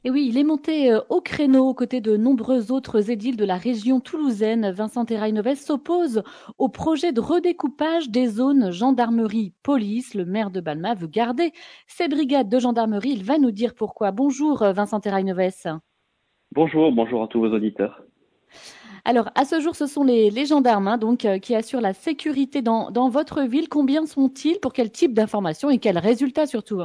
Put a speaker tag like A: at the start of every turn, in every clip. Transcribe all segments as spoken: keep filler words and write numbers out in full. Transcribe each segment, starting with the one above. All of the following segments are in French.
A: Et oui, il est monté euh, au créneau aux côtés de nombreux autres édiles de la région toulousaine. Vincent Terrail-Novès s'oppose au projet de redécoupage des zones gendarmerie-police. Le maire de Balma veut garder ses brigades de gendarmerie. Il va nous dire pourquoi. Bonjour euh, Vincent Terrail-Novès.
B: Bonjour, bonjour à tous vos auditeurs.
A: Alors, à ce jour, ce sont les, les gendarmes hein, donc, euh, qui assurent la sécurité dans, dans votre ville. Combien sont-ils? Pour quel type d'informations et quels résultats surtout?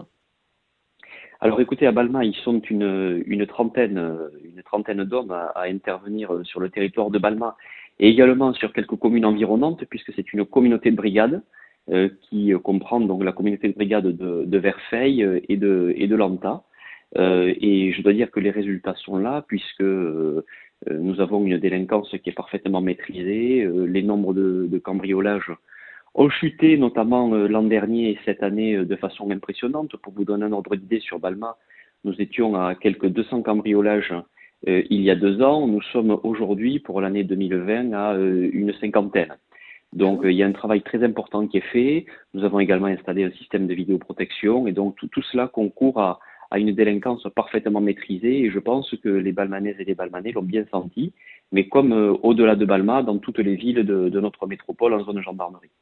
B: Alors écoutez, à Balma, ils sont une, une trentaine, euh, une trentaine d'hommes à, à intervenir euh, sur le territoire de Balma et également sur quelques communes environnantes, puisque c'est une communauté de brigades euh, qui euh, comprend donc la communauté de brigades de, de Verfeil euh, et de, et de Lanta. Euh, et je dois dire que les résultats sont là, puisque euh, euh, nous avons une délinquance qui est parfaitement maîtrisée, euh, les nombres de, de cambriolages ont chuté notamment euh, l'an dernier et cette année euh, de façon impressionnante. Pour vous donner un ordre d'idée sur Balma, nous étions à quelques deux cents cambriolages euh, il y a deux ans. Nous sommes aujourd'hui, pour l'année deux mille vingt, à euh, une cinquantaine.
A: Ah
B: Donc euh,
A: oui.
B: il y a un travail très important qui est fait. Nous avons également installé un système de vidéoprotection et donc tout, tout cela concourt à, à une délinquance parfaitement maîtrisée et je pense que les Balmanaises et les Balmanais l'ont bien senti, mais comme euh, au-delà de Balma, dans toutes les villes de, de notre métropole en zone gendarmerie.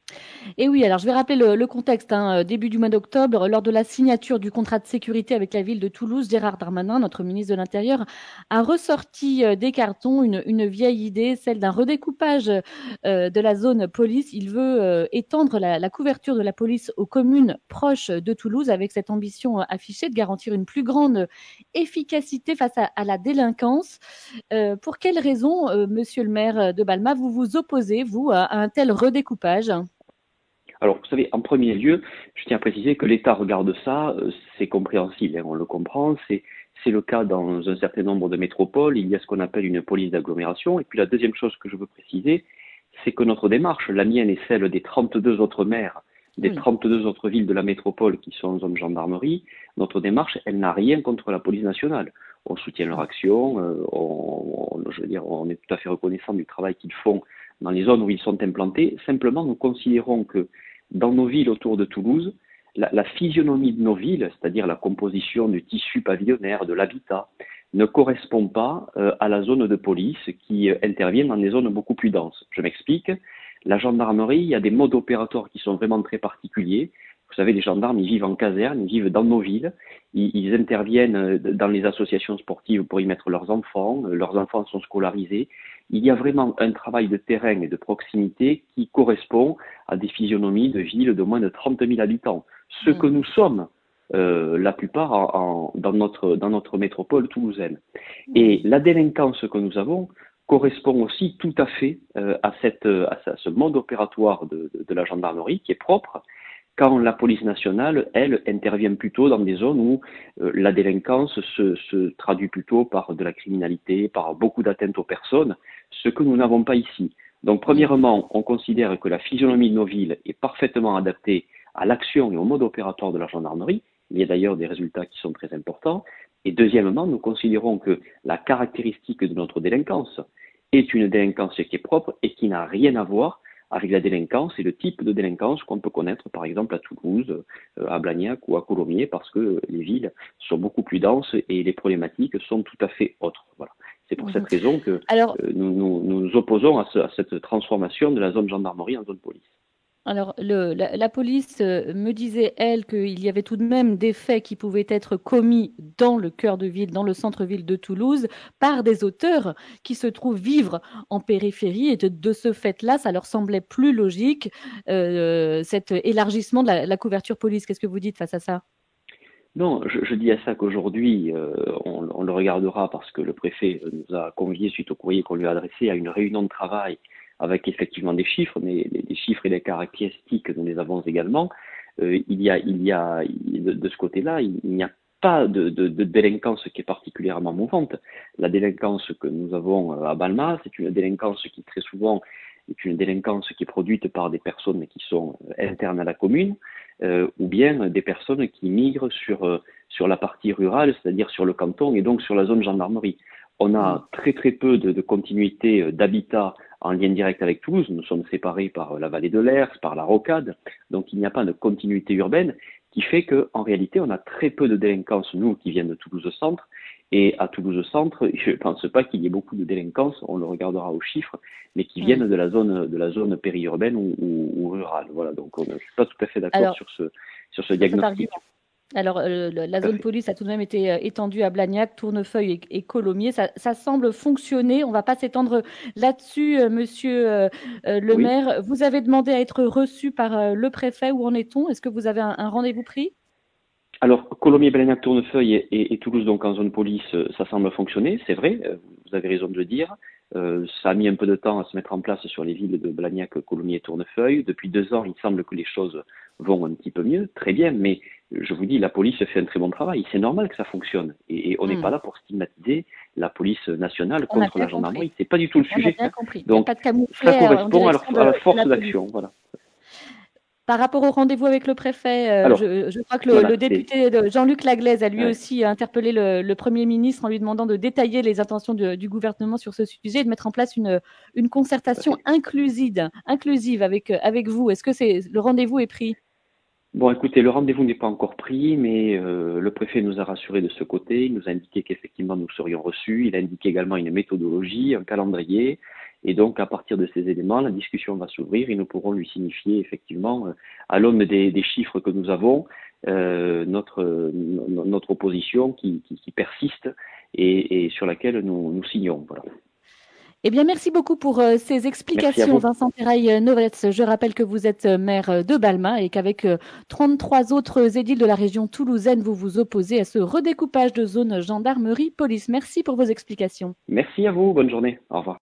A: Et oui, alors je vais rappeler le, le contexte. Hein. Début du mois d'octobre, lors de la signature du contrat de sécurité avec la ville de Toulouse, Gérard Darmanin, notre ministre de l'Intérieur, a ressorti euh, des cartons une, une vieille idée, celle d'un redécoupage euh, de la zone police. Il veut euh, étendre la, la couverture de la police aux communes proches de Toulouse avec cette ambition euh, affichée de garantir une plus grande efficacité face à, à la délinquance. Euh, pour quelles raisons, euh, monsieur le maire de Balma, vous vous opposez, vous, à, à un tel redécoupage?
B: Alors, vous savez, en premier lieu, je tiens à préciser que l'État regarde ça, euh, c'est compréhensible, hein, on le comprend, c'est c'est le cas dans un certain nombre de métropoles, il y a ce qu'on appelle une police d'agglomération, et puis la deuxième chose que je veux préciser, c'est que notre démarche, la mienne et celle des trente-deux autres maires, des
A: Oui.
B: trente-deux autres villes de la métropole qui sont en zone gendarmerie, notre démarche, elle n'a rien contre la police nationale. On soutient leur action, euh, on, on- je veux dire, on est tout à fait reconnaissant du travail qu'ils font dans les zones où ils sont implantés. Simplement, nous considérons que dans nos villes autour de Toulouse, la, la physionomie de nos villes, c'est-à-dire la composition du tissu pavillonnaire, de l'habitat, ne correspond pas euh, à la zone de police qui euh, intervient dans des zones beaucoup plus denses. Je m'explique. La gendarmerie, il y a des modes opératoires qui sont vraiment très particuliers. Vous savez, les gendarmes, ils vivent en caserne, ils vivent dans nos villes, ils, ils interviennent euh, dans les associations sportives pour y mettre leurs enfants, euh, leurs enfants sont scolarisés. Il y a vraiment un travail de terrain et de proximité qui correspond à des physionomies de villes de moins de trente mille habitants. Ce que
A: Mhm.
B: nous sommes, euh, la plupart en, en, dans, notre, dans notre métropole toulousaine. Et
A: Oui.
B: la délinquance que nous avons correspond aussi tout à fait euh, à, cette, à, ce mode opératoire de, de, de la gendarmerie qui est propre, quand la police nationale, elle, intervient plutôt dans des zones où euh, la délinquance se, se traduit plutôt par de la criminalité, par beaucoup d'atteintes aux personnes, ce que nous n'avons pas ici. Donc,
A: Mhm.
B: premièrement, on considère que la physionomie de nos villes est parfaitement adaptée à l'action et au mode opératoire de la gendarmerie. Il y a d'ailleurs des résultats qui sont très importants. Et deuxièmement, nous considérons que la caractéristique de notre délinquance est une délinquance qui est propre et qui n'a rien à voir avec la délinquance et le type de délinquance qu'on peut connaître par exemple à Toulouse, euh, à Blagnac ou à Colomiers, parce que les villes sont beaucoup plus denses et les problématiques sont tout à fait autres. Voilà. C'est pour
A: Mhm.
B: cette raison que
A: Alors,
B: euh, nous, nous, nous nous opposons à, ce, à cette transformation de la zone gendarmerie en zone police.
A: alors le, la, la police euh, me disait, elle, qu'il y avait tout de même des faits qui pouvaient être commis dans le cœur de ville, dans le centre-ville de Toulouse, par des auteurs qui se trouvent vivre en périphérie. Et de, de ce fait-là, ça leur semblait plus logique, euh, cet élargissement de la, la couverture police. Qu'est-ce que vous dites face à ça?
B: Non, je, je dis à ça qu'aujourd'hui, euh, on, on le regardera parce que le préfet nous a conviés, suite au courrier qu'on lui a adressé, à une réunion de travail avec effectivement des chiffres, mais les, les chiffres et les caractéristiques, nous les avons également. Euh, il y a, il y a de, de ce côté-là, il, il n'y a pas de, de, de délinquance qui est particulièrement mouvante. La délinquance que nous avons euh, à Balma, c'est une délinquance qui très souvent est une délinquance qui est produite par des personnes qui sont euh, internes à la commune, euh, ou bien des personnes qui migrent sur, euh, sur la partie rurale, c'est-à-dire sur le canton et donc sur la zone gendarmerie. On
A: Mm.
B: a très très peu de, de continuité euh, d'habitat en lien direct avec Toulouse. Nous sommes séparés par euh, la vallée de l'Ers, par la Rocade, donc il n'y a pas de continuité urbaine. qui fait qu'en réalité, on a très peu de délinquance, nous, qui viennent de Toulouse-Centre. Et à Toulouse-Centre, je ne pense pas qu'il y ait beaucoup de délinquance, on le regardera aux chiffres, mais qui
A: Mmh.
B: viennent de la zone, de la zone périurbaine ou, ou, ou rurale. Voilà, donc on, je ne suis pas tout à fait d'accord
A: Alors,
B: sur ce, sur ce
A: sur cet
B: diagnostic.
A: argument. Alors, euh, le- la
B: Tout à
A: zone
B: fait.
A: police a tout de même été euh, étendue à Blagnac, Tournefeuille et, et Colomiers. Ça, ça semble fonctionner. On ne va pas s'étendre là-dessus, euh, monsieur euh, euh, le
B: Oui.
A: maire. Vous avez demandé à être reçu par euh, le préfet. Où en est-on? Est-ce que vous avez un, un rendez-vous pris?
B: Alors, Colomiers, Blagnac, Tournefeuille et, et, et Toulouse, donc en zone police, euh, ça semble fonctionner, c'est vrai, euh, vous avez raison de le dire. Euh, ça a mis un peu de temps à se mettre en place sur les villes de Blagnac, Colomiers et Tournefeuille. Depuis deux ans, il semble que les choses vont un petit peu mieux, très bien, mais euh, je vous dis, la police fait un très bon travail. C'est normal que ça fonctionne. Et, et on n'est
A: Hmm.
B: pas là pour stigmatiser la police nationale
A: On a
B: contre
A: bien
B: la
A: compris.
B: gendarmerie. C'est pas du tout le
A: On a
B: sujet,
A: bien
B: hein.
A: compris. Il n'y a
B: Donc,
A: pas de
B: ça
A: camouflet euh, en
B: correspond à, leur-
A: direction de,
B: à la
A: de la
B: force
A: police.
B: d'action, voilà.
A: Par rapport au rendez-vous avec le préfet, euh,
B: Alors,
A: je, je crois que le,
B: voilà,
A: le
B: c'est,
A: député de Jean-Luc Laglaise a lui
B: ouais,
A: aussi interpellé le, le Premier ministre en lui demandant de détailler les intentions de- du gouvernement sur ce sujet et de mettre en place une, une
B: tout à
A: concertation
B: fait.
A: inclusive, inclusive avec, avec vous. Est-ce que c'est, le rendez-vous est pris?
B: Bon, écoutez, le rendez-vous n'est pas encore pris, mais euh, le préfet nous a rassurés de ce côté. Il nous a indiqué qu'effectivement nous serions reçus. Il a indiqué également une méthodologie, un calendrier. Et donc, à partir de ces éléments, la discussion va s'ouvrir et nous pourrons lui signifier effectivement, euh, à l'aune des, des chiffres que nous avons, euh, notre, no- notre opposition qui, qui, qui persiste et, et sur laquelle nous, nous signons. Voilà.
A: Eh bien, merci beaucoup pour euh, ces
B: Merci à
A: explications,
B: vous.
A: Vincent Terrail-Novetz. Je rappelle que vous êtes euh, maire euh, de Balma et qu'avec euh, trente-trois autres édiles de la région toulousaine, vous vous opposez à ce redécoupage de zone gendarmerie-police. Merci pour vos explications.
B: Merci à vous. Bonne journée. Au revoir.